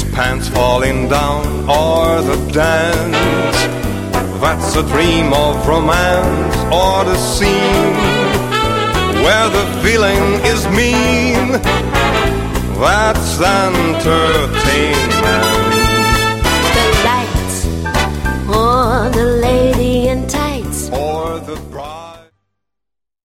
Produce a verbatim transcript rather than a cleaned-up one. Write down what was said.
his pants falling down, or the dance that's a dream of romance, or the scene where the feeling is mean, that's entertainment.